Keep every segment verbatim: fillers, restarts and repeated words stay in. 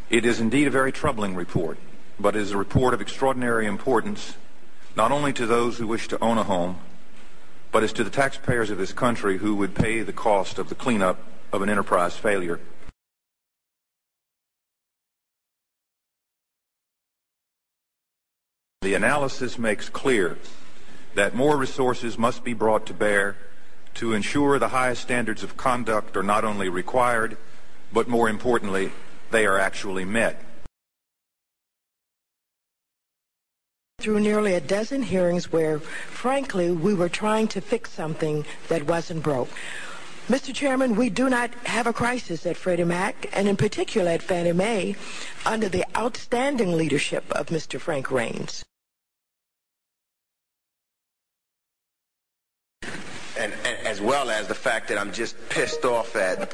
It is indeed a very troubling report, but it is a report of extraordinary importance, not only to those who wish to own a home, but as to the taxpayers of this country who would pay the cost of the cleanup of an enterprise failure. The analysis makes clear that more resources must be brought to bear to ensure the highest standards of conduct are not only required, but more importantly, they are actually met. Through nearly a dozen hearings where, frankly, we were trying to fix something that wasn't broke. Mister Chairman, we do not have a crisis at Freddie Mac, and in particular at Fannie Mae, under the outstanding leadership of Mister Frank Raines. And, and as well as the fact that I'm just pissed off at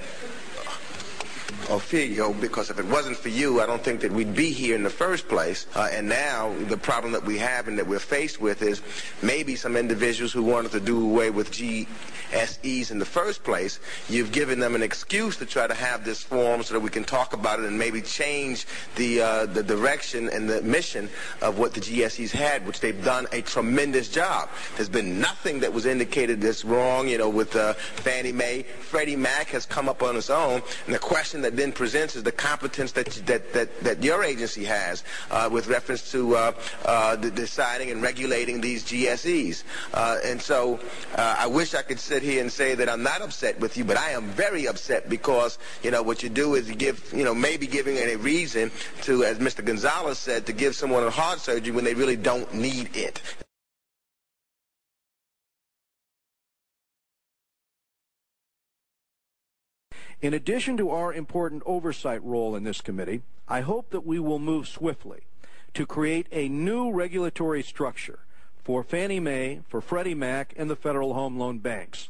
Opheyo, because if it wasn't for you, I don't think that we'd be here in the first place. Uh, and now the problem that we have and that we're faced with is maybe some individuals who wanted to do away with G S Es in the first place, you've given them an excuse to try to have this forum so that we can talk about it and maybe change the uh, the direction and the mission of what the G S Es had, which they've done a tremendous job. There's been nothing that was indicated that's wrong, you know, with uh, Fannie Mae. Freddie Mac has come up on its own, and the question that then presents is the competence that that that, that your agency has uh, with reference to uh, uh, the deciding and regulating these G S Es. Uh, and so uh, I wish I could sit here and say that I'm not upset with you, but I am very upset because, you know, what you do is you give, you know, maybe giving a reason to, as Mister Gonzalez said, to give someone a heart surgery when they really don't need it. In addition to our important oversight role in this committee, I hope that we will move swiftly to create a new regulatory structure for Fannie Mae, for Freddie Mac, and the Federal Home Loan Banks.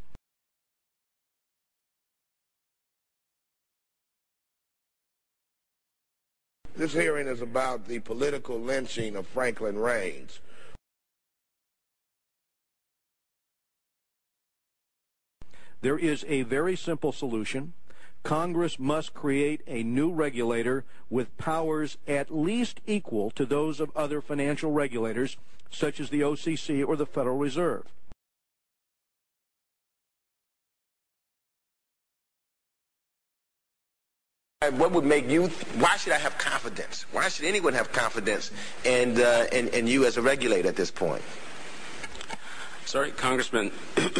This hearing is about the political lynching of Franklin Raines. There is a very simple solution. Congress must create a new regulator with powers at least equal to those of other financial regulators, such as the O C C or the Federal Reserve. What would make you, why should I have confidence? Why should anyone have confidence in, uh, in, in you as a regulator at this point? Sorry, Congressman.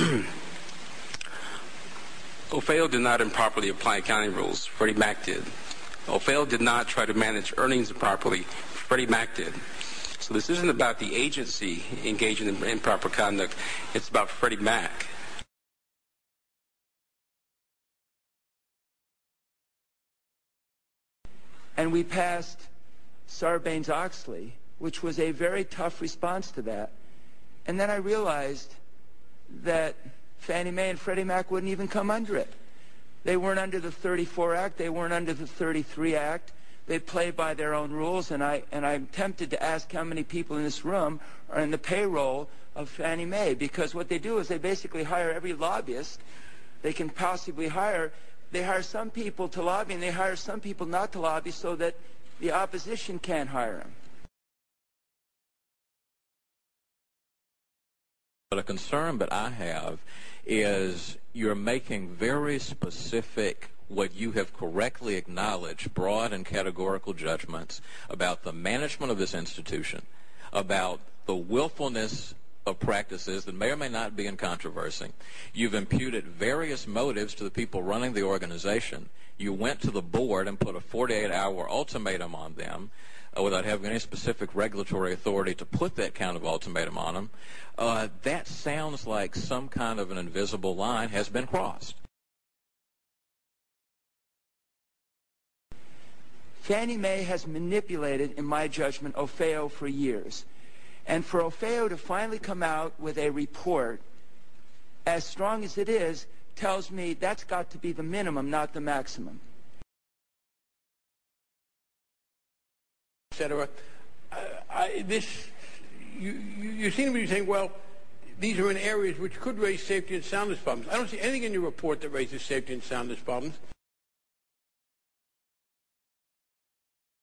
Opheyo did not improperly apply accounting rules. Freddie Mac did. Opheyo did not try to manage earnings improperly. Freddie Mac did. So this isn't about the agency engaging in improper conduct. It's about Freddie Mac. And we passed Sarbanes-Oxley, which was a very tough response to that. And then I realized that Fannie Mae and Freddie Mac wouldn't even come under it. They weren't under the thirty-four Act. They weren't under the thirty-three Act. They play by their own rules, and, I, and I'm tempted to ask how many people in this room are in the payroll of Fannie Mae, because what they do is they basically hire every lobbyist they can possibly hire. They hire some people to lobby, and they hire some people not to lobby so that the opposition can't hire them. But a concern that I have is you're making very specific, what you have correctly acknowledged, broad and categorical judgments about the management of this institution, about the willfulness of practices that may or may not be in controversy. You've imputed various motives to the people running the organization. You went to the board and put a forty-eight hour ultimatum on them uh, without having any specific regulatory authority to put that kind of ultimatum on them. Uh, that sounds like some kind of an invisible line has been crossed. Fannie Mae has manipulated, in my judgment, Opheyo for years. And for Opheyo to finally come out with a report, as strong as it is, tells me that's got to be the minimum, not the maximum. Et cetera. Uh, I, this, you, you, you seem to be saying, well, these are in areas which could raise safety and soundness problems. I don't see anything in your report that raises safety and soundness problems.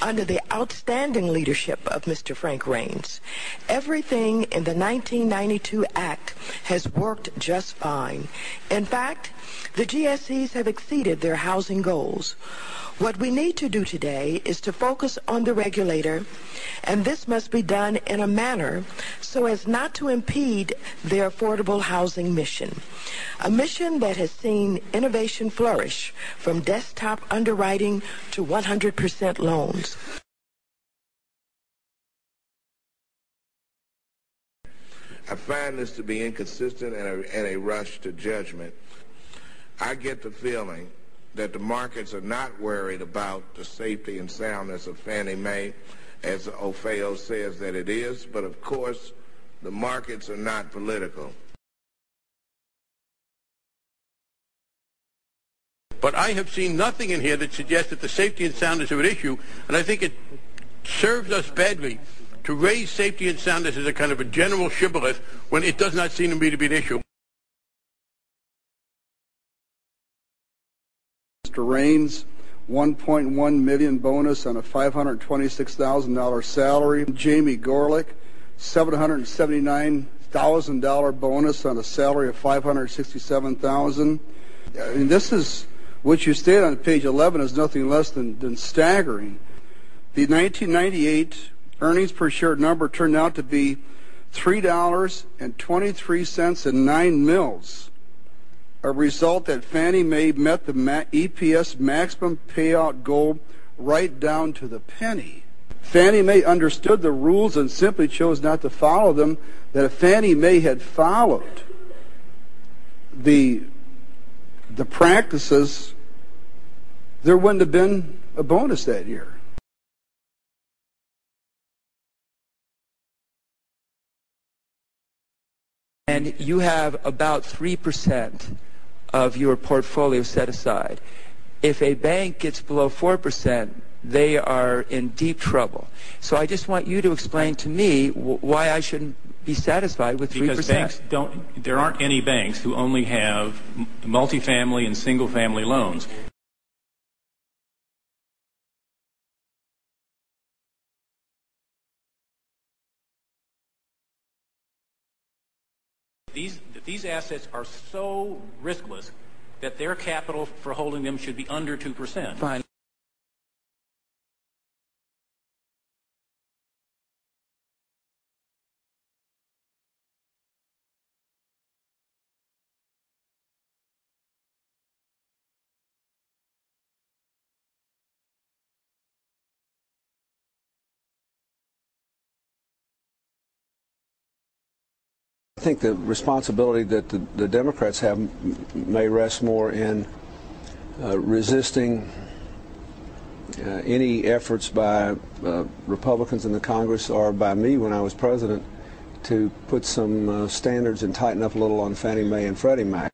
under the outstanding leadership of Mister Frank Raines. Everything in the nineteen ninety-two Act has worked just fine. In fact, the G S Es have exceeded their housing goals. What we need to do today is to focus on the regulator, and this must be done in a manner so as not to impede their affordable housing mission, a mission that has seen innovation flourish from desktop underwriting to one hundred percent loans. I find this to be inconsistent and a, and a rush to judgment. I get the feeling that the markets are not worried about the safety and soundness of Fannie Mae, as Opheo says that it is, but of course the markets are not political. But I have seen nothing in here that suggests that the safety and soundness are an issue, and I think it serves us badly to raise safety and soundness as a kind of a general shibboleth when it does not seem to me to be an issue. Mister Raines, one point one million dollars bonus on a five hundred twenty-six thousand dollars salary. Jamie Gorelick, seven hundred seventy-nine thousand dollars bonus on a salary of five hundred sixty-seven thousand dollars. And this is, what you state on page eleven is nothing less than, than staggering. The nineteen ninety-eight earnings per share number turned out to be three dollars and twenty-three cents and nine mils. A result that Fannie Mae met the E P S maximum payout goal right down to the penny. Fannie Mae understood the rules and simply chose not to follow them. That if Fannie Mae had followed the, the practices, there wouldn't have been a bonus that year. And you have about three percent of your portfolio set aside. If a bank gets below four percent, they are in deep trouble. So I just want you to explain to me w why I shouldn't be satisfied with three percent. Because banks don't, there aren't any banks who only have multifamily and single-family loans. These, these assets are so riskless that their capital for holding them should be under two percent. Fine. I think the responsibility that the, the Democrats have may rest more in uh, resisting uh, any efforts by uh, Republicans in the Congress or by me when I was president to put some uh, standards and tighten up a little on Fannie Mae and Freddie Mac.